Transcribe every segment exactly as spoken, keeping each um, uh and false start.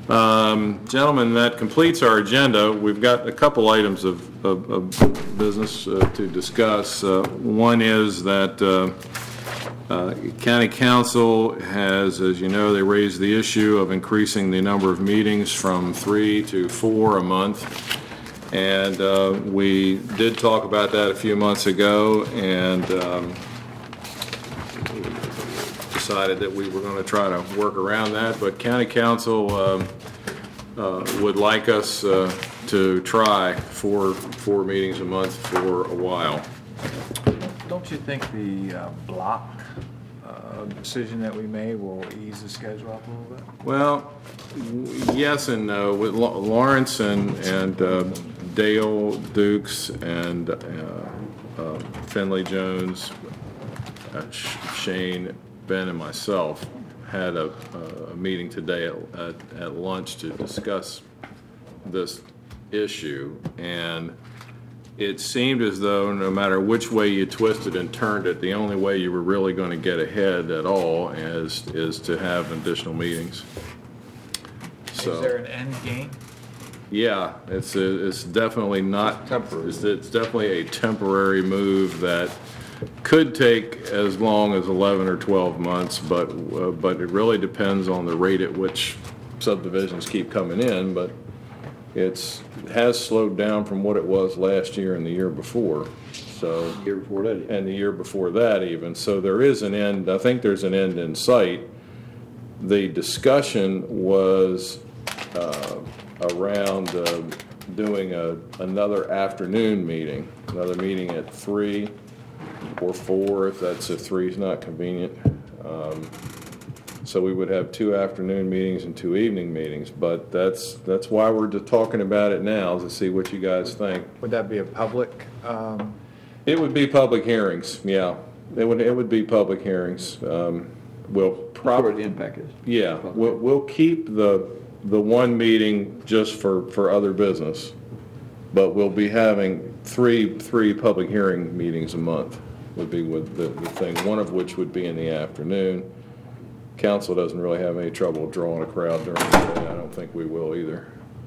Um, gentlemen, that completes our agenda. We've got a couple items of, of, of business uh, to discuss. Uh, one is that uh, uh, County Council has, as you know, they raised the issue of increasing the number of meetings from three to four a month. And uh, we did talk about that a few months ago, and um, decided that we were going to try to work around that. But County Council um, uh, would like us uh, to try four four meetings a month for a while. Don't you think the uh, block uh, decision that we made will ease the schedule up a little bit? Well, yes and no. With Lawrence and and uh, Dale Dukes and uh, uh, Finley Jones, uh, Shane, Ben, and myself had a, a meeting today at, at, at lunch to discuss this issue, and it seemed as though no matter which way you twisted and turned it, the only way you were really going to get ahead at all is is to have additional meetings. So, is there an end game? Yeah, it's a, it's definitely not temporary. It's, it's definitely a temporary move that could take as long as eleven or twelve months, but uh, but it really depends on the rate at which subdivisions keep coming in. But it's it has slowed down from what it was last year and the year before. So year before that, and the year before that even. So there is an end. I think there's an end in sight. The discussion was uh, around uh, doing a another afternoon meeting, another meeting at three. Or four, if that's if three is not convenient. Um, so we would have two afternoon meetings and two evening meetings. But that's that's why we're just talking about it now, to see what you guys think. Would that be a public? Um... It would be public hearings. Yeah, it would it would be public hearings. Um, we'll probably the impact is. Yeah, we'll we'll keep the the one meeting just for for other business, but we'll be having three three public hearing meetings a month. Would be with the, the thing, one of which would be in the afternoon. Council doesn't really have any trouble drawing a crowd during the day. I don't think we will either.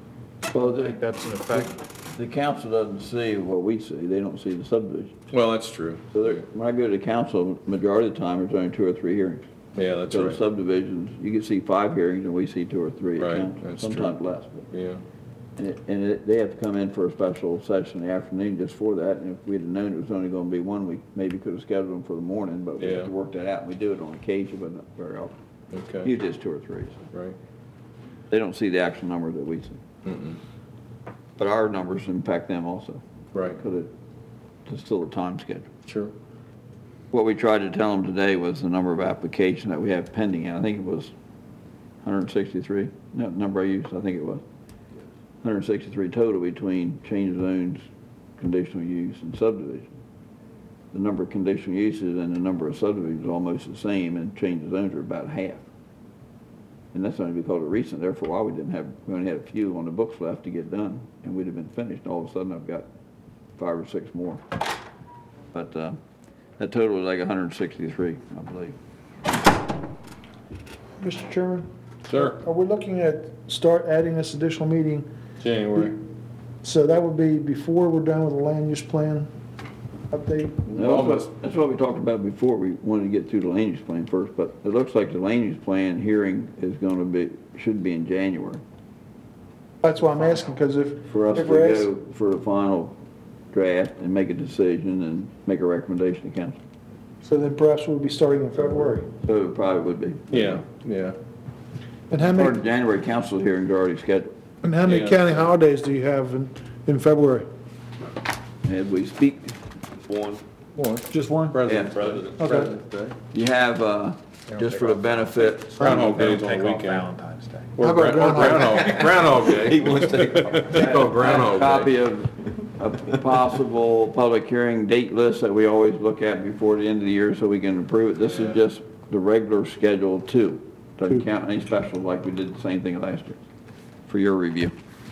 Well, I think that's an effect. The, the council doesn't see what we see. They don't see the subdivision. Well, that's true. So when I go to the council, majority of the time there's only two or three hearings. Yeah, that's so right. Subdivisions, you can see five hearings and we see two or three. Right, at that's sometimes true. less. But. Yeah. And, it, and it, they have to come in for a special session in the afternoon just for that. And if we'd have known it was only going to be one, we maybe could have scheduled them for the morning, but we Yeah. have to work that out. And we do it on occasion, but not very often. Okay. Usually it's two or three. So. Right. They don't see the actual number that we see. Mm-mm. But our numbers impact them also. Right. Because it, it's still a time schedule. Sure. What we tried to tell them today was the number of applications that we have pending, and I think it was one hundred sixty-three. No, number I used, I think it was. one hundred sixty-three total between change of zones, conditional use, and subdivision. The number of conditional uses and the number of subdivisions are almost the same, and change of zones are about half. And that's only because of recent. There for a while we didn't have, we only had a few on the books left to get done, and we'd have been finished. All of a sudden I've got five or six more. But uh, that total was like one hundred sixty-three, I believe. Mister Chairman? Sir. Are we looking at start adding this additional meeting? January. So that would be before we're done with the land use plan update? No, that's, what, that's what we talked about before. We wanted to get through the land use plan first, but it looks like the land use plan hearing is going to be, should be in January. That's why I'm asking, because if... For us to if we're ask- go for the final draft and make a decision and make a recommendation to council. So then perhaps we'll be starting in February. So it probably would be. Yeah, yeah. And how Or many, the January council hearings are already scheduled. and how many Yeah. county holidays do you have in, in February? As we speak, One. One. Just one? Yeah. President. Okay. President's Day. you have, uh, just for the benefit. Groundhog They Day's don't on take the off weekend. Valentine's Day. Or How about Gra- or Groundhog Groundhog, Groundhog Day. wants to Oh, Groundhog Day. Copy of a possible public hearing date list that we always look at before the end of the year so we can approve it. This is just the regular schedule two. Doesn't count any special like we did the same thing last year for your review.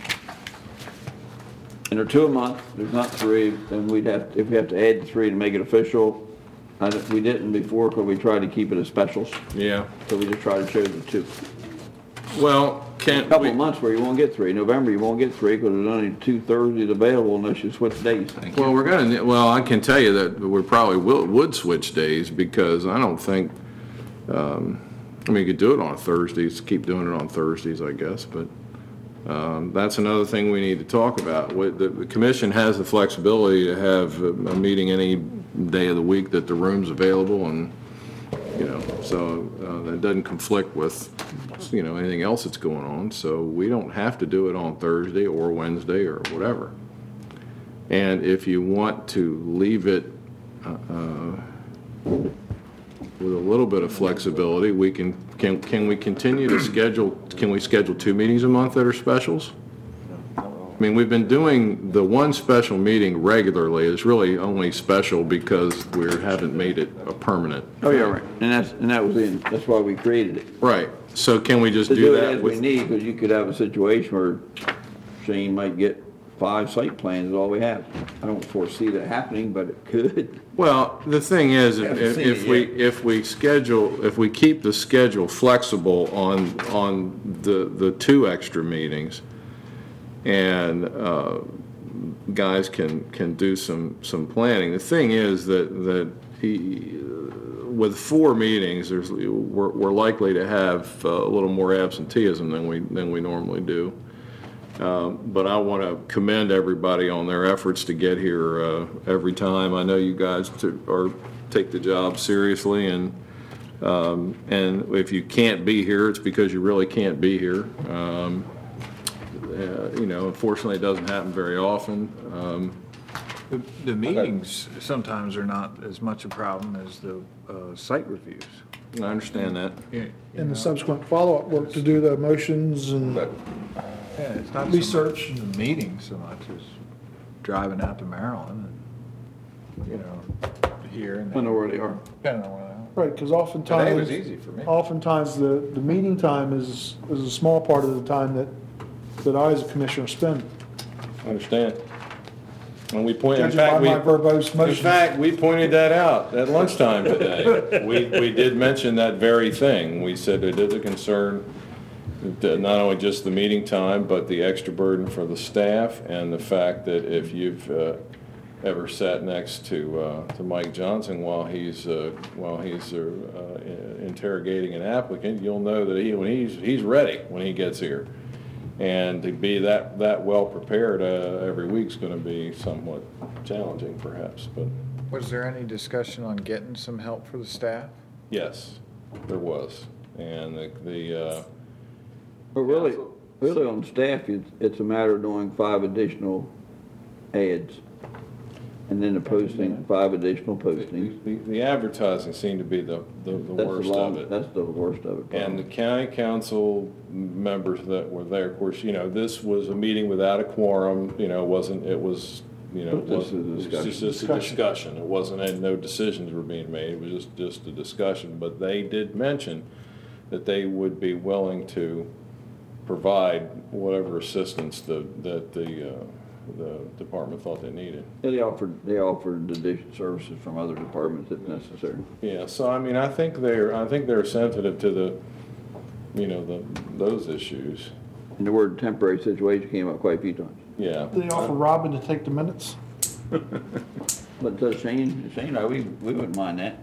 And they're two a month, there's not three, then we'd have, if we have to add the three to make it official, I don't- we didn't before because we tried to keep it as specials, Yeah. so we just tried to show the two. Well, Can't couple we- of months where you won't get three. November, you won't get three because there's only two Thursdays available unless you switch days. Well, we're gonna, well, I can tell you that we probably will, would switch days because I don't think, um, I mean, you could do it on Thursdays, keep doing it on Thursdays, I guess, but, um, that's another thing we need to talk about. What- The, the commission has the flexibility to have a, a meeting any day of the week that the room's available and, you know, so, uh, that doesn't conflict with, you know, anything else that's going on. So we don't have to do it on Thursday or Wednesday or whatever. And if you want to leave it uh, uh, with a little bit of flexibility, we can, can, can we continue to schedule, can we schedule two meetings a month that are specials? I mean, we've been doing the one special meeting regularly. It's really only special because we haven't made it a permanent. Oh, yeah, right. And that's, and that was in, that's why we created it. Right. So can we just To do do it that as we with? need, because you could have a situation where Shane might get five site plans is all we have. I don't foresee that happening, but it could. Well, the thing is, if, Haven't seen if it we, yet. if we schedule, if we keep the schedule flexible on, on the, the two extra meetings, and, uh, guys can, can do some, some planning. The thing is that, that he, with four meetings, there's, we're, we're likely to have a little more absenteeism than we, than we normally do. Uh, But I want to commend everybody on their efforts to get here uh, every time. I know you guys to- are, take the job seriously, and, um, and if you can't be here, it's because you really can't be here. Um, uh, You know, unfortunately, it doesn't happen very often. Um, The, the meetings sometimes are not as much a problem as the uh, site reviews. I understand that. You- you And the know, subsequent follow-up work to do the motions and, Yeah, it's not so research. much the meeting so much as driving out to Maryland and, you know, here and I know there. where they are. Depending on where they are. right, because oftentimes. Today was easy for me. Oftentimes, the, the meeting time is, is a small part of the time that, that I as a commissioner spend. I understand. And we point, in Judging by fact, we, my verbose in motions. fact, we pointed that out at lunchtime today. We, we did mention that very thing. We said it is a concern, that not only just the meeting time, but the extra burden for the staff, and the fact that if you've uh, ever sat next to, uh, to Mike Johnson while he's, uh, while he's uh, uh, interrogating an applicant, you'll know that he, when he's, he's ready when he gets here. And to be that, that well prepared uh, every week's going to be somewhat challenging perhaps, but Was there any discussion on getting some help for the staff? yes, there was. And the, the, uh, But really, really on staff, it's, it's a matter of doing five additional ads. And then the posting, five additional postings. the, the advertising seemed to be the, the the That's the worst long, of it. that's the worst of it. And the probably. county council members that were there, of course, you know, this was a meeting without a quorum, you know, wasn't, it was, you know, it Just a wasn't, it was discussion. just, just a Discussion. discussion. It wasn't, and no decisions were being made, it was just, just a discussion. But they did mention that they would be willing to provide whatever assistance the, that the, uh, the department thought they needed. Yeah, they offered, they offered additional services from other departments if necessary. Yeah, so I mean, I think they're, I think they're sensitive to the, you know, the, those issues, And the word temporary situation came up quite a few times. yeah. They offer Robin to take the minutes. But uh, Shane, Shane, uh, we, we wouldn't mind that.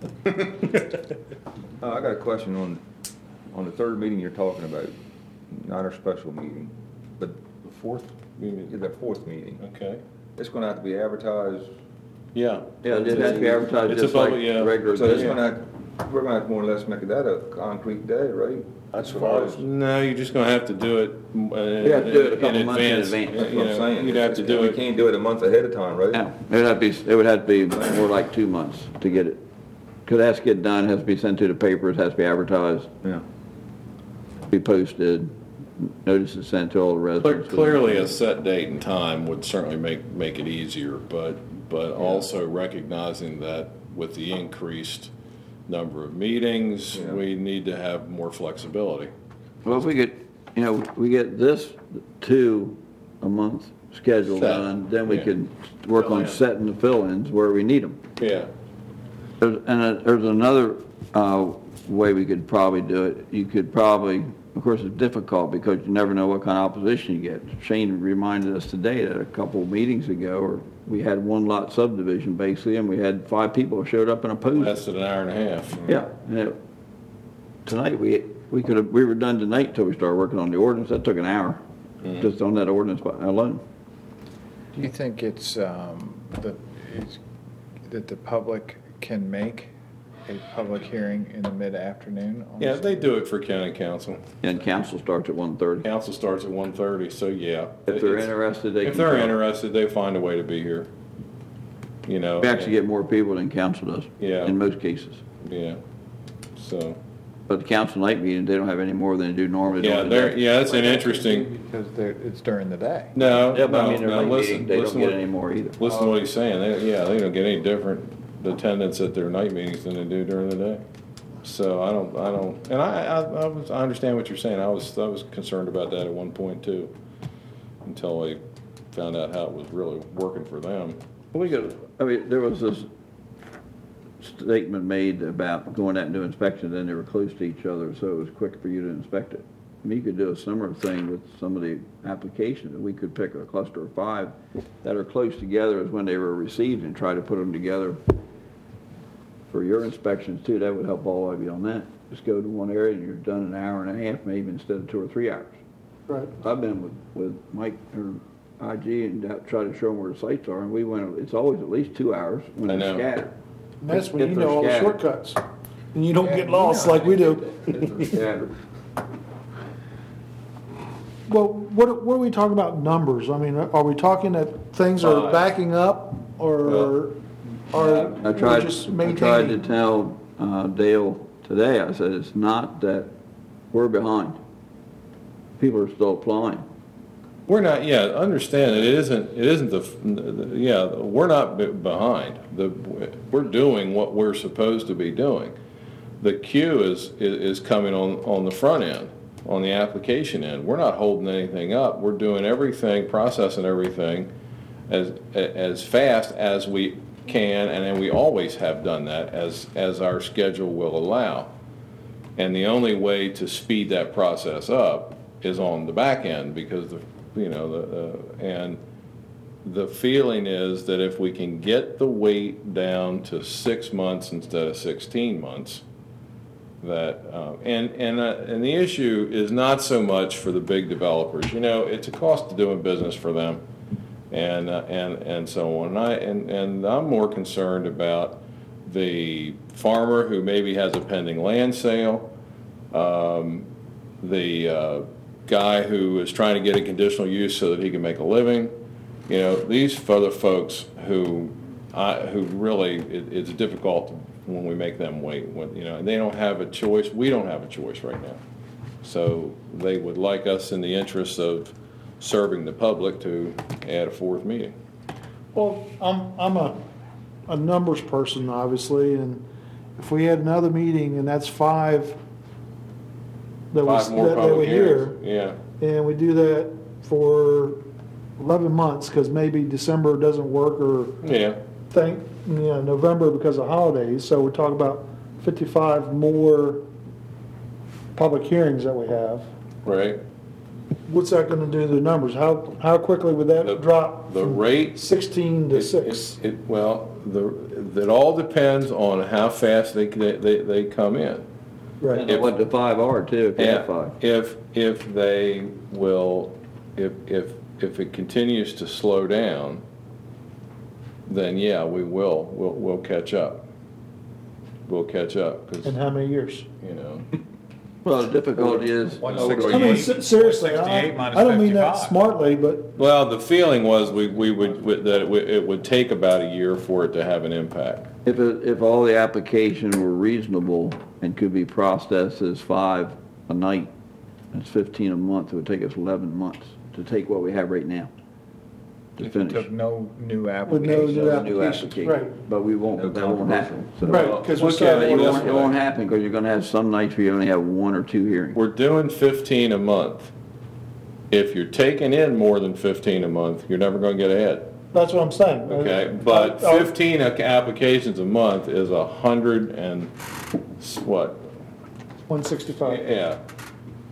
Uh, I got a question on, on the third meeting you're talking about, not our special meeting, but The fourth, you mean- the fourth meeting. okay, It's gonna have to be advertised, yeah. Yeah, it has to be advertised It's a just like public, yeah. regular so it's business. gonna, have- we're gonna have to more or less make that a concrete day, right? That's As far as- No, you're just gonna have to do it. uh, You have to do it a couple in months in advance. advance. That's You what I'm know, saying. You'd have to do We it, can't do it a month ahead of time, right? Yeah, it would have to be, it would have to be more like two months to get it. Because it has to get done, it has to be sent to the papers, has to be advertised, Yeah. be posted, notices sent to all the Clear- residents. clearly a set date and time would certainly make, make it easier, but, but also recognizing that with the increased number of meetings, Yeah. we need to have more flexibility. Well, if we get, you know, we get this two a month schedule Set. done, then we Yeah. can work Fill on in. setting the fill-ins where we need them. Yeah, There's, and uh, there's another uh, way we could probably do it. You could probably of course, it's difficult because you never know what kind of opposition you get. Shane reminded us today that a couple of meetings ago, or we had one lot subdivision basically, and we had five people who showed up and opposed it. Lasted an hour and a half. Yeah, and it- tonight, we, we could have, we were done tonight until we started working on the ordinance. That took an hour, just on that ordinance by- alone. Do you think it's, um, that, is, that the public can make a public hearing in the mid-afternoon? on Yeah, this? they do it for county council. And council starts at one thirty. Council starts at one thirty, so yeah. If they're It's- interested, they can. If they're come. interested, they find a way to be here. You know. We actually get more people than council does. Yeah. In most cases. Yeah, so, But the council night meeting, they don't have any more than they do normally. yeah, during the there, day. yeah, that's an interesting, Because they're, it's during the day. no, Yeah, but I no, mean, their no, night listen, meeting, they don't listen get what, any more either. listen to what he's saying. They, yeah, they don't get any different attendance at their night meetings than they do during the day. So I don't, I don't, and I, I, I was, I understand what you're saying. I was, I was concerned about that at one point too, until I found out how it was really working for them. We could, I mean, there was this statement made about going out and doing inspections, and they were close to each other, so it was quick for you to inspect it. I mean, you could do a similar thing with some of the applications. We could pick a cluster of five that are close together as when they were received and try to put them together for your inspections too. That would help all of you on that. Just go to one area and you're done in an hour and a half, maybe instead of two or three hours. Right. I've been with, with Mike or I G and out- try to show them where the sites are, and we went, it's always at least two hours when I they're know. scattered. And that's when If you they're know all the scattered. shortcuts. And you don't Yeah, get you lost know. like we do. If they're scattered. Well, what, what are we talking about numbers? I mean, are we talking that things are Five. backing up or are I we tried, just I tried to maintaining? tell uh, Dale today, I said, it's not that we're behind. People are still applying. We're not, yeah, understand that it isn't, it isn't the, yeah, we're not be- behind. The, we're doing what we're supposed to be doing. The queue is, is is coming on, on the front end, on the application end. We're not holding anything up. We're doing everything, processing everything as, as fast as we can, and then we always have done that as, as our schedule will allow. And the only way to speed that process up is on the back end, because the, you know, the, uh, and the feeling is that if we can get the wait down to six months instead of sixteen months, that, uh, and, and, uh, and the issue is not so much for the big developers. You know, it's a cost of doing business for them, and, uh, and, and so on. And I, and, and I'm more concerned about the farmer who maybe has a pending land sale, um, the, uh, guy who is trying to get a conditional use so that he can make a living. You know, these other folks who, I, who really, it, it's difficult when we make them wait, when, you know, and they don't have a choice. We don't have a choice right now. So they would like us, in the interest of serving the public, to add a fourth meeting. Well, I'm, I'm a, a numbers person, obviously, and if we had another meeting and that's five that was, Five more that that were public here, hearings. Yeah, and we do that for eleven months, because maybe December doesn't work, or yeah. think, you know, November because of holidays, so we're talking about fifty-five more public hearings that we have. Right. What's that gonna do to the numbers? How, how quickly would The- that drop The from rate. sixteen to It- six? It, it- well, the, it all depends on how fast they, they, they they come in. Right, And what the five are too, if you have And five. if, if they will, if, if, if it continues to slow down, then yeah, we will, we'll, we'll catch up. We'll catch up, in because, how many years? you know, Well, the difficulty is, One I sixty-eight. mean, se- seriously, I, sixty-eight minus I don't mean that fifty-five. smartly, but well, the feeling was we, we would, that it would, it would take about a year for it to have an impact. if, it- if all the applications were reasonable and could be processed as five a night, it's fifteen a month, it would take us eleven months to take what we have right now to If you finish. took no new with no applications. new New applications, application. right, But we won't, No that won't happen. So- right, because we Look still at have it It more- won't, it won't happen, because you're gonna have some nights where you only have one or two hearings. We're doing fifteen a month. If you're taking in more than fifteen a month, you're never gonna get ahead. that's what I'm saying. Okay, but I- I- fifteen ac- applications a month is a hundred and, s- what? one sixty-five. Yeah,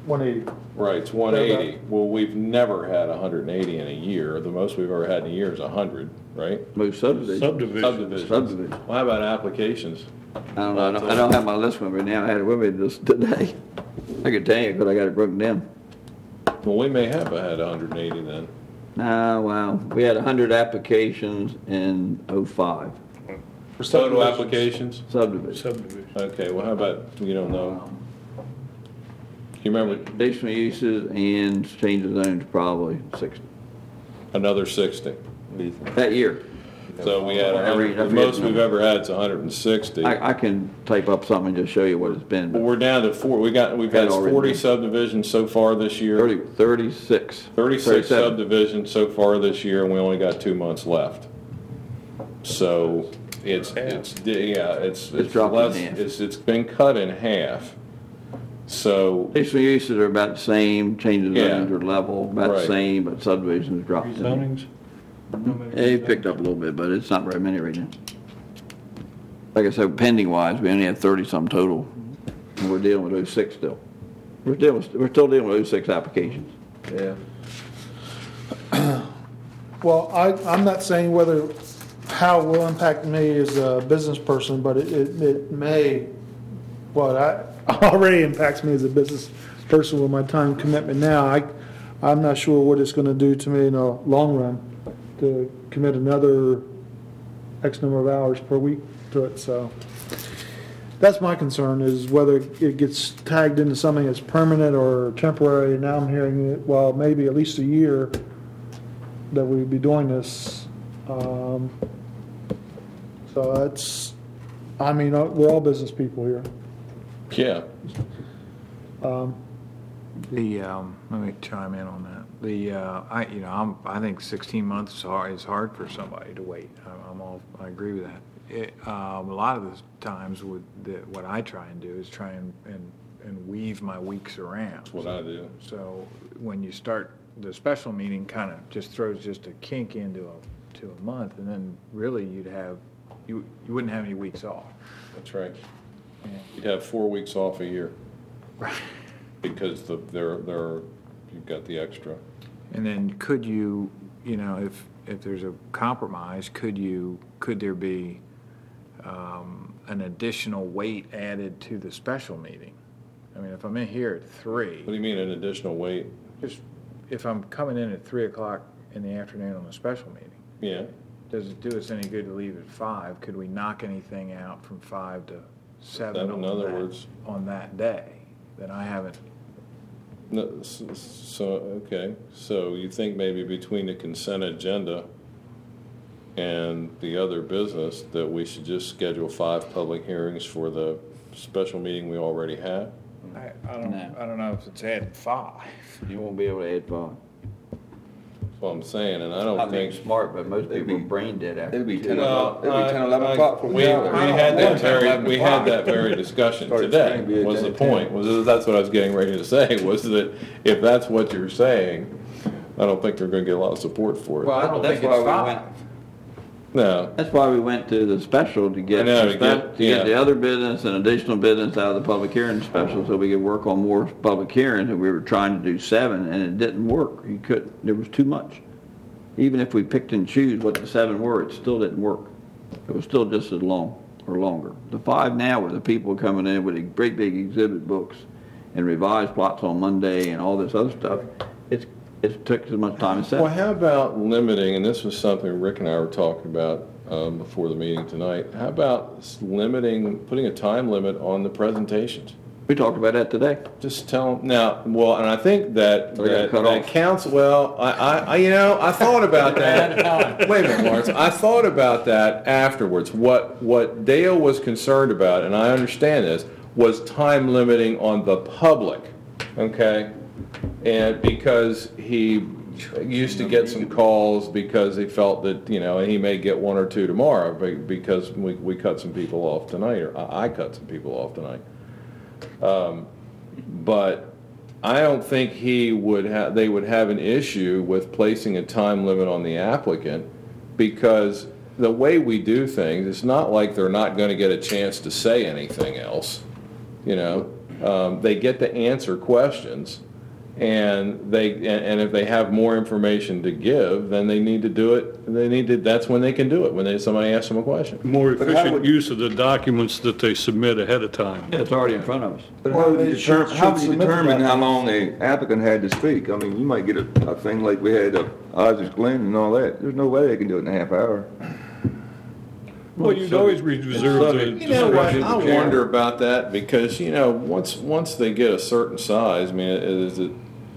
one eighty. Right, it's one eighty. Well, we've never had one hundred eighty in a year. The most we've ever had in a year is one hundred, right? Most subdivisions. Subdivision. Subdivisions. Subdivision. Well, how about applications? I don't know, I don't, I don't have my list with me now, I had it with me just today. I could tell you, but I got it broken down. Well, we may have had one hundred eighty then. Nah, wow, we had one hundred applications in oh five, For Total subdivisions. applications? subdivision. Subdivision. Okay, well, how about, you don't know? You remember Additional uses and change of zones, probably sixty, another sixty? that year. So we had, a hundred- the most we've ever had is one hundred sixty. I, I can type up something and just show you what it's been, But but we're down to four, we got, we've had Had already forty been. subdivisions so far this year. thirty, thirty-six. thirty-six thirty-seven. subdivisions so far this year, and we only got two months left. So it's, it's, yeah, it's, it's dropped in less, half. it's, it's been cut in half. So, Additional uses are about the same, change of Yeah. zones are level, about the Right. same, but subdivisions dropped. in. Rezonings? Yeah, he picked up a little bit, but it's not very many right now. Like I said, pending wise, we only have thirty some total, and we're dealing with those six still. We're dealing, with- we're still dealing with those six applications. Yeah. Well, I, I'm not saying whether, how it will impact me as a business person, but it, it, it may, well, I, already impacts me as a business person with my time commitment now. I, I'm not sure what it's gonna do to me in the long run to commit another X number of hours per week to it, so. That's my concern, is whether it gets tagged into something that's permanent or temporary. Now I'm hearing it, well, maybe at least a year that we'd be doing this. Um, So that's, I mean, uh, we're all business people here. yeah, Um, The, um, let me chime in on that. The, uh, I, you know, I'm, I think sixteen months is hard, is hard for somebody to wait. I'm- I'm all, I agree with that. It, um, a lot of the times with, the, what I try and do is try and, and, and weave my weeks around. that's what I do. So when you start, the special meeting kind of just throws just a kink into a, to a month, and then really you'd have, you, you wouldn't have any weeks off. That's right. Yeah. You'd have four weeks off a year Right. because the, they're, they're, you've got the extra. And then could you, you know, if, if there's a compromise, could you, could there be um, an additional weight added to the special meeting? I mean, if I'm in here at three, What do you mean an additional weight? just, if I'm coming in at three o'clock in the afternoon on a special meeting, Yeah, does it do us any good to leave at five? Could we knock anything out from five to seven That, on in other that, words- on that day that I haven't? no, s- s- so, okay, so you think maybe between the consent agenda and the other business that we should just schedule five public hearings for the special meeting we already have? I, I don't, No. I don't know if it's at five. You won't be able to add five. That's what I'm saying, and I don't Not being think. smart, but most It'd people be- are brain dead after. It'd be two. ten Well, o'clock, it'd be ten, eleven I- o'clock for We, me. we had that very, we had that very discussion Started today, trying to be a was the ten, ten. point, was, that's what I was getting ready to say, was that if that's what you're saying, I don't think they're gonna get a lot of support for Well, it. I don't That's think why it's we five. went- No, That's why we went to the special to get, I know, the to spe- get- to get yeah. the other business and additional business out of the public hearing special, so we could work on more public hearings, and we were trying to do seven, and it didn't work. You couldn't, there was too much. Even if we picked and choose what the seven were, it still didn't work. It was still just as long or longer. The five now were the people coming in with the great big exhibit books and revised plots on Monday and all this other stuff. It's, it took as much time as well, seven. how about limiting, and this was something Rick and I were talking about, um, before the meeting tonight, how about s- limiting, putting a time limit on the presentations? We talked about that today. Just tell them, now, well, and I think that, So we gotta that, cut that off. counts, well, I, I, I, you know, I thought about that. Wait a minute, Lawrence, I thought about that afterwards. What, what Dale was concerned about, and I understand this, was time limiting on the public, okay? And because he used to get some calls because he felt that, you know, and he may get one or two tomorrow be- because we, we cut some people off tonight, or I I cut some people off tonight. Um, But I don't think he would have, they would have an issue with placing a time limit on the applicant, because the way we do things, it's not like they're not gonna get a chance to say anything else, you know? um, they get to answer questions, and they and, and if they have more information to give, then they need to do it. They need to. That's when they can do it. When they, somebody asks them a question. More But how efficient would- use of the documents that they submit ahead of time. Yeah, it's already in front of us. But Well, how would they you should- determine, how would should you submit the determine how documents. long the applicant had to speak? I mean, you might get a, a thing like we had of Oz's Glen and all that. There's no way they can do it in a half hour. Well, you'd always reserve the. You know what? discretion I of the chair. wonder about that because you know once once they get a certain size, I mean, is it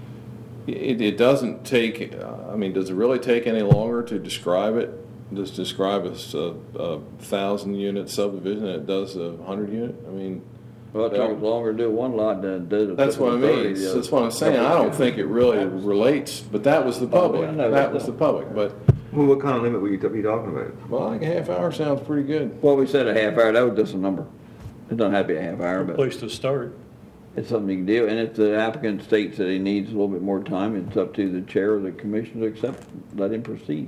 it, it doesn't take. Uh, I mean, does it really take any longer to describe it? Just describe a, s- a- a thousand unit subdivision than it does a hundred unit. I mean, Well, it takes longer to do one lot than it does. a that's what I thirty, mean. the other. That's what I'm saying. I don't think it really relates, but that was the Oh, public. I know That that. was the public. But Well, what kind of limit were you, you talking about? well, I think a half hour sounds pretty good. Well, we said a half hour, that was just a number. It doesn't have to be a half hour, Good but place to start. it's something you can do. And if the applicant states that he needs a little bit more time, it's up to the chair of the commission to accept, let him proceed.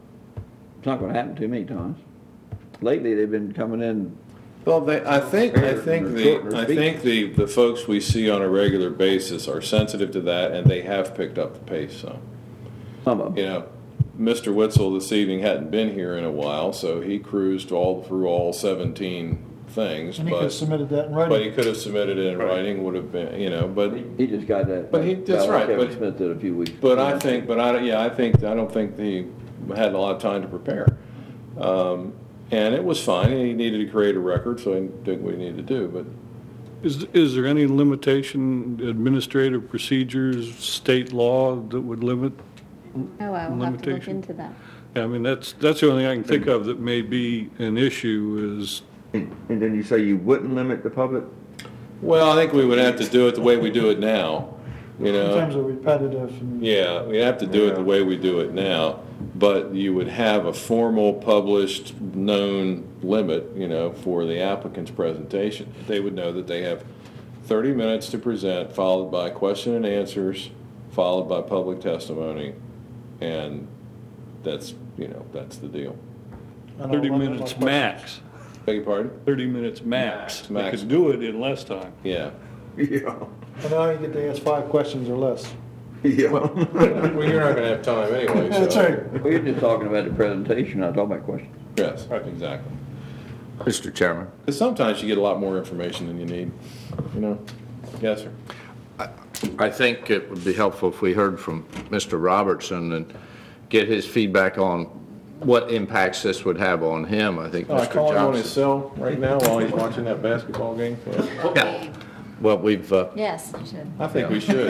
It's not gonna happen too many times. Lately, they've been coming in, Well, they, I think, I think They're short in the, their I speech. think the, the folks we see on a regular basis are sensitive to that, and they have picked up the pace some. some of You them. know, Mister Witzel this evening hadn't been here in a while, so he cruised all through all seventeen things, And he could have but, submitted that in but he writing. could have submitted it in writing, would have been, you know, but, He just got that. But he- that's got like right, Kevin but- Smith did a few weeks. but I think, but I, yeah, I think, I don't think he had a lot of time to prepare. Um, and it was fine, he needed to create a record, so he did what he needed to do, but Is, is there any limitation, administrative procedures, state law that would limit? Oh, I will have to look Limitation. into that. I mean, that's, that's the only thing I can think of that may be an issue is, And, and then you say you wouldn't limit the public? Well, I think we would have to do it the way we do it now, you know? Sometimes they're repetitive and. Yeah, we have to do it the way we do it now, but you would have a formal, published, known limit, you know, for the applicant's presentation. They would know that they have thirty minutes to present, followed by question and answers, followed by public testimony, and that's, you know, that's the deal. I don't thirty know, minutes my questions. max, Beg your pardon? thirty minutes max. Max, They max. could do it in less time. Yeah. Yeah. And now you get to ask five questions or less. Yeah. Well, you're not gonna have time anyway, so. That's right. Well, you're just talking about the presentation, not talking about questions. Yes, exactly. Mister Chairman, Because sometimes you get a lot more information than you need, you know? Yes, sir. I think it would be helpful if we heard from Mister Robertson and get his feedback on what impacts this would have on him. I think Oh, I Mister call him on his Johnson. cell right now while he's watching that basketball game. Yeah. Well, we've, uh, Yes, you should. I think we should.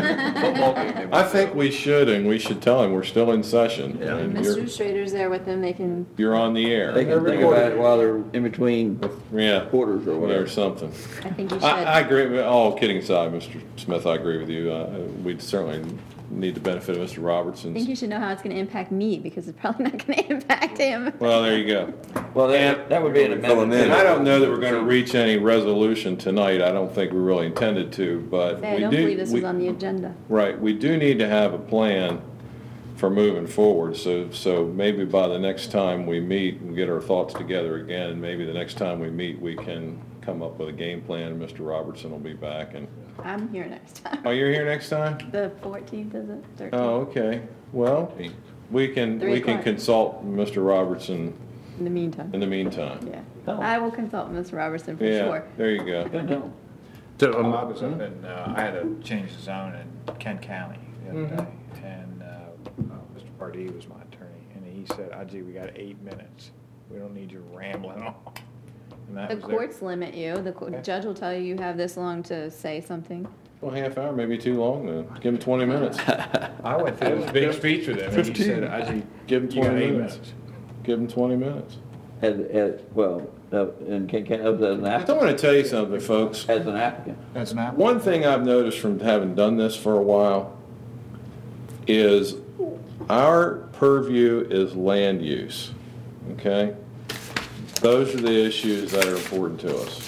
I think we should, and we should tell him we're still in session. Yeah. and Mister You're, Schrader's there with them, they can, you're on the They air. can think about it while they're in between Yeah, quarters or or whatever. something. I think you should. I, I agree with, all kidding aside, Mister Smith, I agree with you. Uh, we certainly need the benefit of Mister I think Robertson's. you should know how it's gonna impact me, because it's probably not gonna impact him. Well, there you go. Well, And- that, that would be an amendment. And I don't know that we're gonna reach any resolution tonight. I don't think we really intended to, but Say, I we don't do. believe this we- was on the agenda. Right, we do need to have a plan for moving forward, so, so maybe by the next time we meet and get our thoughts together again, and maybe the next time we meet, we can come up with a game plan, and Mister Robertson will be back, and, I'm here next time. oh, you're here next time? The fourteenth, is it? thirteenth? Oh, okay, well, we can, Three we can o'clock. consult Mister Robertson In the meantime, in the meantime. yeah. Oh. I will consult Mister Robertson for Yeah, sure. there you go. Good tell 'em. so, Well, I um, was up in, uh, I had to change the zone in Kent County the other Mm-hmm. day, and, uh, uh, Mister Pardee was my attorney, and he said, I gee, we got eight minutes. We don't need you rambling on. And that The was there. courts limit you, the co- judge will tell you you have this long to say something. Well, half hour, maybe too long, then, give him twenty minutes. I went through this big speech with him, and he said, I gee, Give him you got twenty eight minutes. minutes. Give him twenty minutes. As, as, well, uh, and can, can, as an I applicant, want to tell you something, folks. as an applicant. That's an apple. One thing I've noticed from having done this for a while is our purview is land use, okay? Those are the issues that are important to us.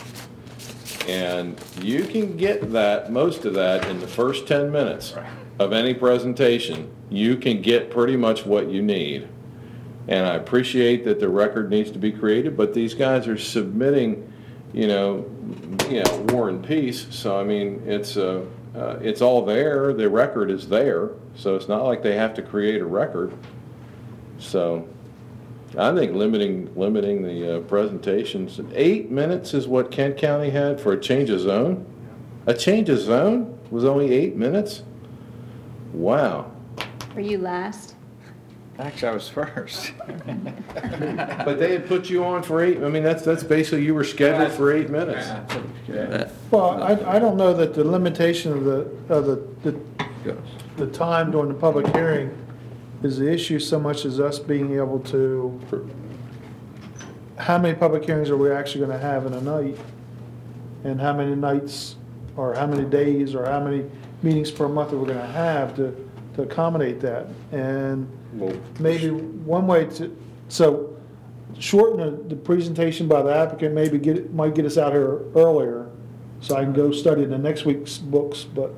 And you can get that, most of that, in the first ten minutes of any presentation. You can get pretty much what you need. And I appreciate that the record needs to be created, but these guys are submitting you know, you know, war and peace. So, I mean, it's, uh, uh, it's all there, the record is there, so it's not like they have to create a record. So, I think limiting, limiting the uh, presentations, eight minutes is what Kent County had for a change of zone? A change of zone was only eight minutes? Wow. Were you last? Actually, I was first. But they had put you on for eight, I mean, that's, that's basically, you were scheduled for eight minutes. Well, I, I don't know that the limitation of the, of the, the, the time during the public hearing is the issue so much as us being able to, how many public hearings are we actually gonna have in a night? And how many nights, or how many days, or how many meetings per month are we gonna have to, to accommodate that? And Well, maybe one way to, so shorten the, the presentation by the applicant, maybe get, might get us out here earlier, so I can go study the next week's books, but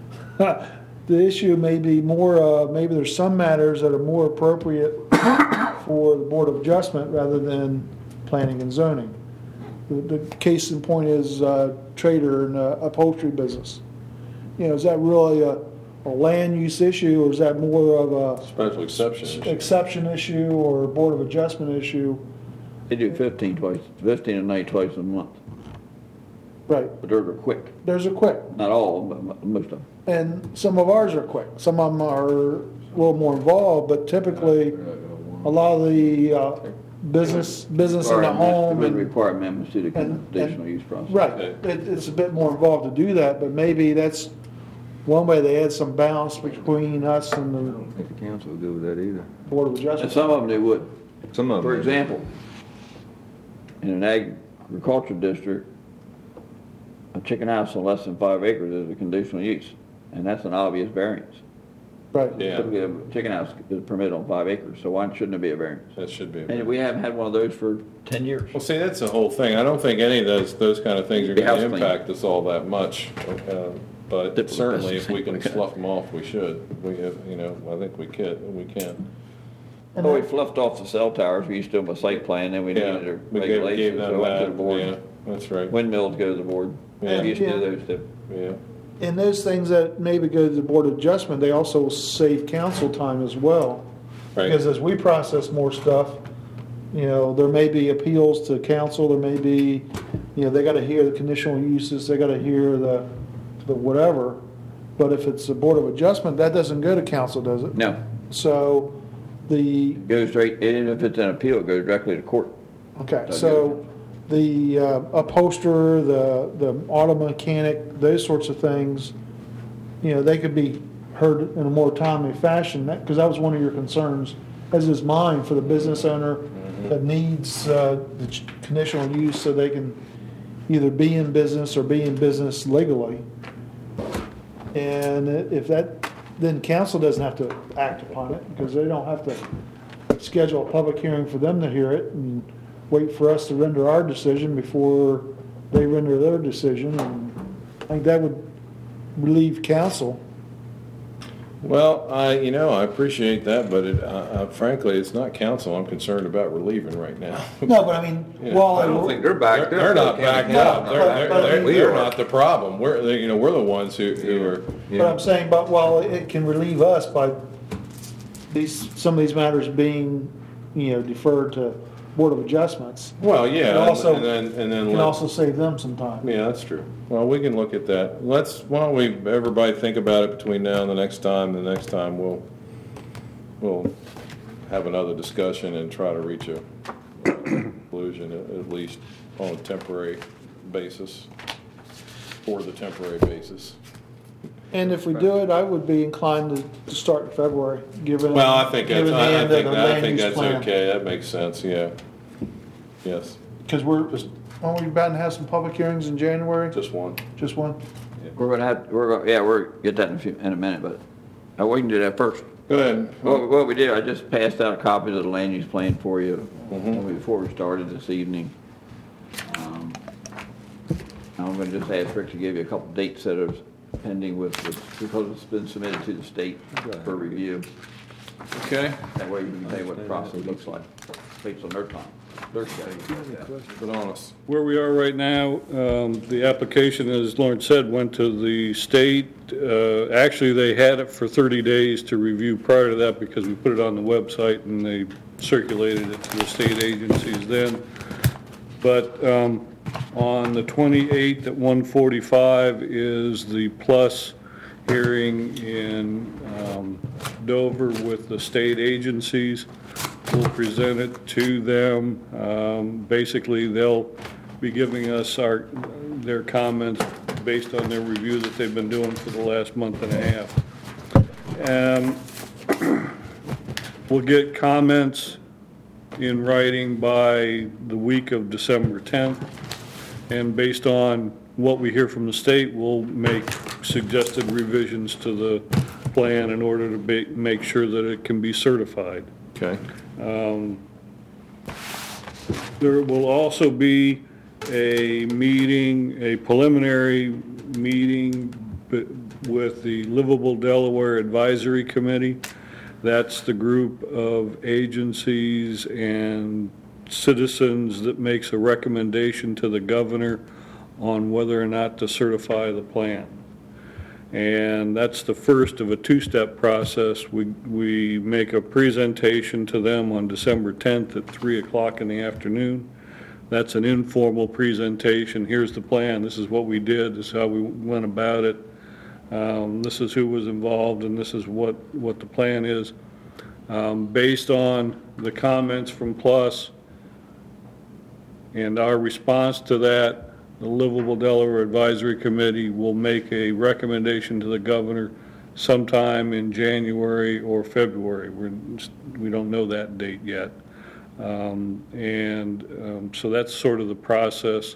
the issue may be more, uh, maybe there's some matters that are more appropriate for the Board of Adjustment rather than planning and zoning. The, the case in point is, uh, trader and uh, upholstery business. You know, is that really a, a land use issue, or is that more of a special exception issue. exception issue or Board of Adjustment issue? They do fifteen twice, fifteen a night twice a month, Right, but they're quick. there's a quick, Not all, but mo- most of them. and some of ours are quick. Some of them are a little more involved, but typically, a lot of the uh, business, business in the home. Would and- require amendments to the and- conditional use process. Right, it, it's a bit more involved to do that, but maybe that's one way they add some balance between us and I the don't think the council would go with that either. Board of And Adjustment. some of them they would. Some of them. For example, in an agriculture district, a chicken house on less than five acres is a conditional use, and that's an obvious variance. Right, Yeah, Typically, a chicken house is permitted on five acres, so why shouldn't it be a variance? that should be. And we haven't had one of those for ten years. Well, see, that's the whole thing. I don't think any of those, those kind of things are The gonna house clean. impact us all that much. uh, But Typical certainly, if business. we can slough them off, we should. We have, you know, I think we could, we can. and Well, we that- fluffed off the cell towers, we used to have a site plan, then we Yeah, needed a we gave, gave regulation, them so it went to the that, board. yeah, that's right, Windmills go to the board. Yeah. We used to do Yeah. those too. yeah. And those things that maybe go to the Board of Adjustment, they also save council time as well. Right. Because as we process more stuff, you know, there may be appeals to council, there may be, you know, they gotta hear the conditional uses, they gotta hear the, the whatever. But if it's a Board of Adjustment, that doesn't go to council, does it? No, So, the, goes straight, even if it's an appeal, it goes directly to court. okay, so the uh, upholsterer, the, the auto mechanic, those sorts of things, you know, they could be heard in a more timely fashion, that, because that was one of your concerns, as is mine, for the business owner that needs uh, the ch- conditional use so they can either be in business or be in business legally. And i- if that, then council doesn't have to act upon it, because they don't have to schedule a public hearing for them to hear it and wait for us to render our decision before they render their decision. And I think that would relieve council. Well, I, you know, I appreciate that, but it, uh, uh, frankly, it's not council I'm concerned about relieving right now. No, but I mean, Yeah. while. I don't think they're backed up. They're they're not though, backed County up. Council. They're, But- they're, but I they're, mean- they're not the problem. We're, they- you know, we're the ones who, who are, But I'm saying, but while it can relieve us by these, some of these matters being, you know, deferred to Board of Adjustments, well, yeah, It also- and then, and then. can let- also save them some time. Yeah, that's true. Well, we can look at that. Let's, why don't we, everybody think about it between now and the next time. The next time we'll, we'll have another discussion and try to reach a conclusion, at at least on a temporary basis, for the temporary basis. And if we do it, I would be inclined to, to start in February, given. Well, I think that's, given the I I end of think, the I land think use that's plan. okay. That makes sense, yeah. Yes, Because we're, aren't we about to have some public hearings in January? just one. Just one? We're gonna have, we're gonna, yeah, we're, get that in a few, in a minute, but, uh, we can do that first. Go ahead. What, what we did, I just passed out copies of the land use plan for you before we started this evening. Um, I'm gonna just ask Rick to give you a couple dates that are pending with, with- because it's been submitted to the state for review. Okay. That way you can tell you what the process looks like. based on their time, their schedule. Put on us. Where we are right now, um, the application, as Lawrence said, went to the state. Uh, Actually, they had it for thirty days to review prior to that because we put it on the website and they circulated it to the state agencies then. But um, on the twenty-eighth at one forty-five is the plus hearing in um, Dover with the state agencies. We'll present it to them. Um, Basically, they'll be giving us our, their comments based on their review that they've been doing for the last month and a half. Um, We'll get comments in writing by the week of December tenth. And based on what we hear from the state, we'll make suggested revisions to the plan in order to be, make sure that it can be certified. Okay. There will also be a meeting, a preliminary meeting b- with the Livable Delaware Advisory Committee. That's the group of agencies and citizens that makes a recommendation to the governor on whether or not to certify the plan. And that's the first of a two-step process. We, we make a presentation to them on December tenth at three o'clock in the afternoon. That's an informal presentation. Here's the plan. This is what we did. This is how we went about it. Um, This is who was involved, and this is what, what the plan is. Um, Based on the comments from Plus and our response to that, the Livable Delaware Advisory Committee will make a recommendation to the governor sometime in January or February. We're, we don't know that date yet. Um, And um, so that's sort of the process.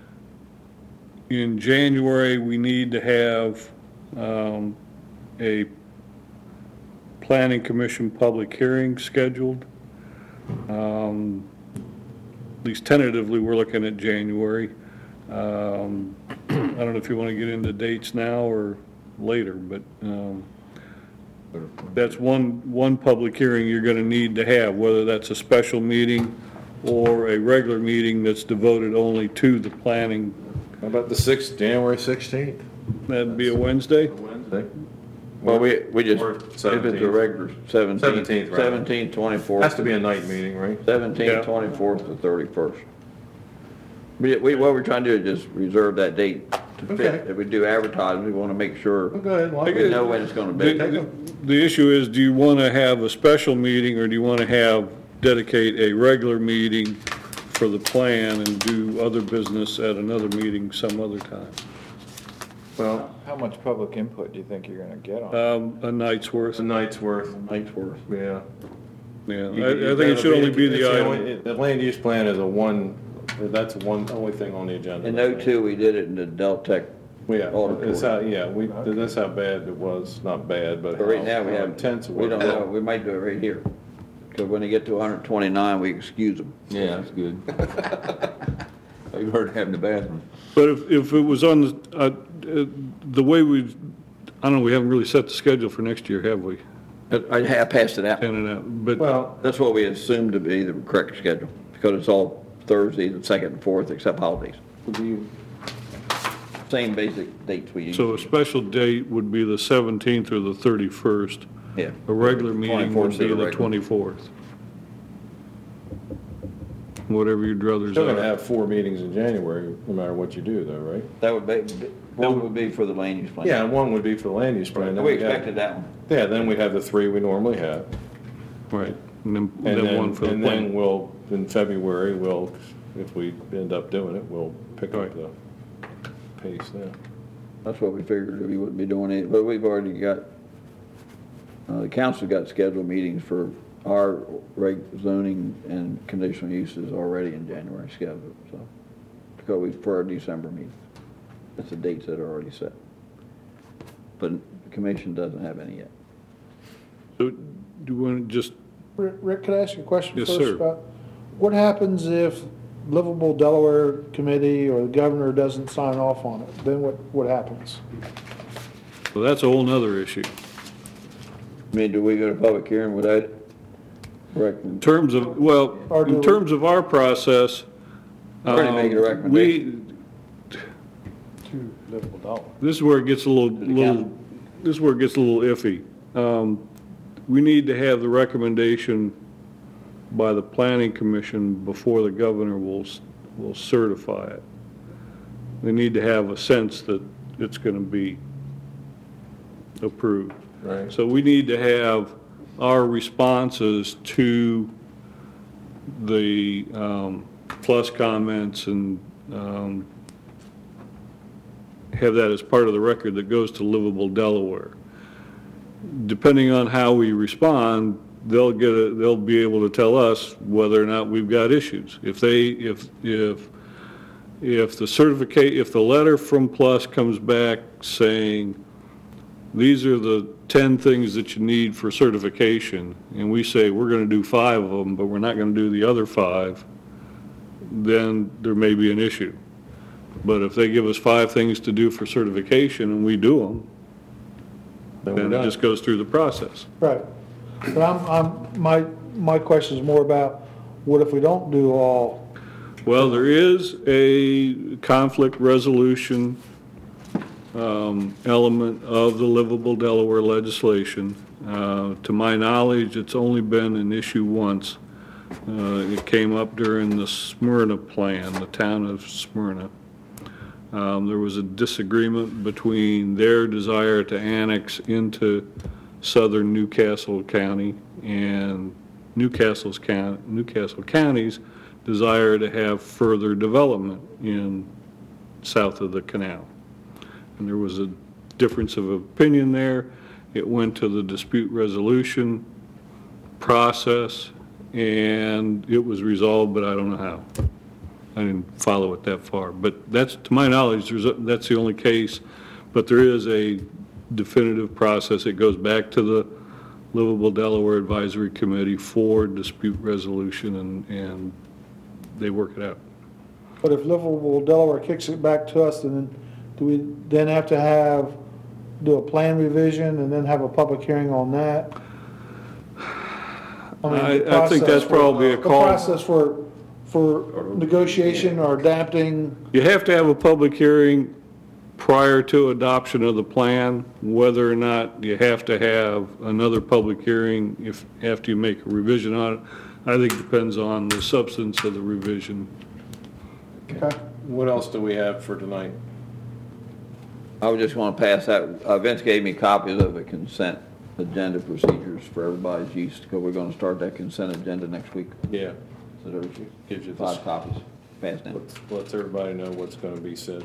In January, we need to have um, a Planning Commission public hearing scheduled. Um, At least tentatively, we're looking at January. Um, I don't know if you want to get into dates now or later, but um, that's one, one public hearing you're going to need to have, whether that's a special meeting or a regular meeting that's devoted only to the planning. How about the sixth, January sixteenth? That'd be a Wednesday? Wednesday. Well, we, we just, Or if it's seventeenth. a regular, seventeenth, Seventeenth, right. seventeenth, twenty-fourth. Has to be a night meeting, right? Yeah. Seventeenth, twenty-fourth, to thirty-first. We, we, what we're trying to do is just reserve that date to fit. Okay. If we do advertise, we want to make sure Well, Go ahead, lock we it know in. when it's going to The, be. the- the issue is, do you want to have a special meeting, or do you want to have, dedicate a regular meeting for the plan and do other business at another meeting some other time? Well, How much public input do you think you're gonna get on it? Um, A night's worth, it's a night's worth, Night's worth. yeah. yeah. You- I you- I think it should only be it's the only- item. The land use plan is a one, that's one, only thing on the agenda. In oh two, we did it in the Deltec. Yeah, Auditorium. that's how, yeah, we, that's how bad it was, not bad, but But right now, how we how have, intense it we was. don't know, we might do it right here. Because when they get to one twenty-nine, we excuse them. Yeah, that's good. You've heard having the bathroom. But if, if it was on, the uh, uh, the way we, I don't know, we haven't really set the schedule for next year, have we? I have passed it out. And it out, But, Well, That's what we assumed to be the correct schedule, because it's all Thursdays, the second and fourth, except holidays. Same basic dates we use. so a special date would be the seventeenth or the thirty-first. Yeah. A regular meeting would twenty-fourth be is a the regular. twenty-fourth. Whatever your druthers still gonna are. have four meetings in January, no matter what you do though, right? That would be, one would be for the land use plan. Yeah, and one would be for the land use plan. then We we'd have- expected that one. Yeah, then we'd have the three we normally have. Right, and then, And then one for the And then plan. we'll, in February, we'll, if we end up doing it, we'll pick up the pace there. That's what we figured, we wouldn't be doing it, but we've already got, uh, the council got scheduled meetings for our reg zoning and conditional uses already in January scheduled, so. Because we, for our December meeting. That's the dates that are already set. But the commission doesn't have any yet. So, do you want to just, Rick, Rick, could I ask you a question Yes, first sir. about, what happens if Livable Delaware Committee or the governor doesn't sign off on it? Then what, what happens? well, that's a whole nother issue. I mean, do we go to public hearing without it? recommend. In terms of, well, Or do in we- terms of our process, Already making a um, recommendation. we, Two livable dollars. this is where it gets a little, the little, county. this is where it gets a little iffy. Um, We need to have the recommendation by the planning commission before the governor will, s- will certify it. They need to have a sense that it's going to be approved. Right. So we need to have our responses to the um, plus comments and um, have that as part of the record that goes to Livable Delaware. Depending on how we respond, they'll get a, they'll be able to tell us whether or not we've got issues. If they, if, if, if the certificate, if the letter from Plus comes back saying, these are the ten things that you need for certification, and we say, we're gonna do five of them, but we're not gonna do the other five, then there may be an issue. But if they give us five things to do for certification and we do them, Then we're then it done. just goes through the process. Right. But I'm, I'm, my, my question is more about, what if we don't do all? Well, there is a conflict resolution um, element of the Livable Delaware legislation. Uh, To my knowledge, it's only been an issue once. Uh, It came up during the Smyrna plan, the town of Smyrna. Um, There was a disagreement between their desire to annex into southern Newcastle County and Newcastle's county, Newcastle County's desire to have further development in south of the canal. And there was a difference of opinion there. It went to the dispute resolution process, and it was resolved, but I don't know how. I didn't follow it that far. But that's, to my knowledge, there's, a- that's the only case. But there is a definitive process. It goes back to the Livable Delaware Advisory Committee for dispute resolution, and, and they work it out. But if Livable Delaware kicks it back to us, then do we then have to have, do a plan revision and then have a public hearing on that? mean, I- the I think process that's for- probably a call- The process for, for negotiation or adapting, You have to have a public hearing prior to adoption of the plan. Whether or not you have to have another public hearing if, after you make a revision on it, I think depends on the substance of the revision. okay? What else do we have for tonight? I would just want to pass that, uh, Vince gave me copies of the consent agenda procedures for everybody's use, because we're going to start that consent agenda next week. Yeah, So there's Gives you this. five copies passed in. lets, lets everybody know what's gonna be said.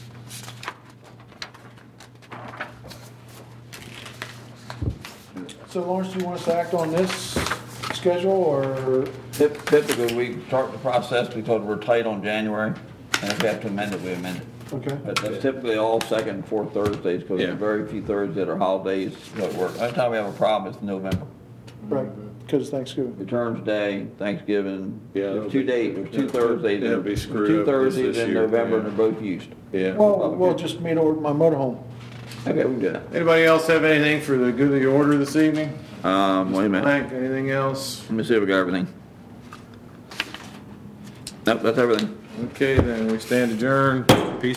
So Lawrence, do you want us to act on this schedule, or, Typ- Typically, we start the process, we told we're tight on January, and if we have to amend it, we amend it. okay? But that's typically all second and fourth Thursdays, because Yeah. there are very few Thursdays that are holidays that work. The only time we have a problem is November. Right, because Thanksgiving. Returns Day, Thanksgiving. Yeah, There's two days, there's two yeah, Thursdays, that'd in- be screwed two up this- Thursdays this in year, November, yeah. and they're both used. Yeah. Well, we'll just meet over at my motorhome. Okay, we can do that. Anybody else have anything for the good of the order this evening? Um, wait a minute, Mike, anything else? let me see if we got everything. Nope, that's everything. Okay, then we stand adjourned. Peace.